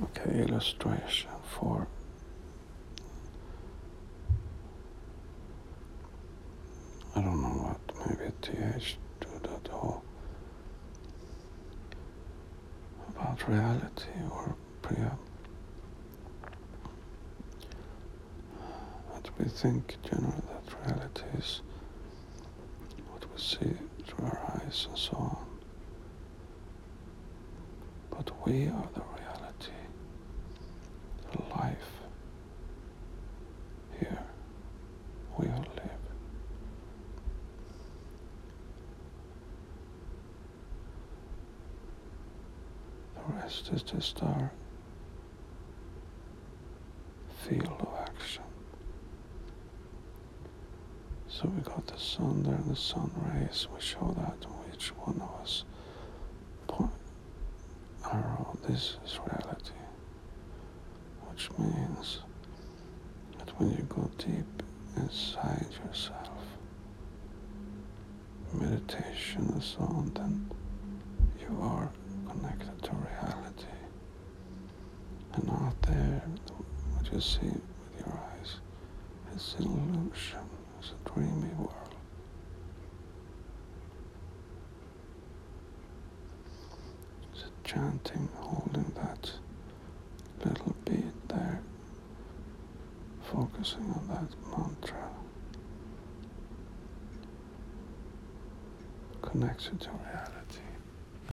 Okay, illustration for I don't know what, maybe a TH to that whole about reality or Priya. That we think generally that reality is what we see through our eyes and so on. But we are the reality, the life here we all live. The rest is just our field of action. So we got the sun there and the sun rays, we show that to each one of us. Point arrow, this is reality. Which means that when you go deep inside yourself, meditation and so on, then you are connected to reality. And out there, what you see with your eyes, it's an illusion, it's a dreamy world. It's a chanting, holding that little beat there, focusing on that mantra, connects you to reality.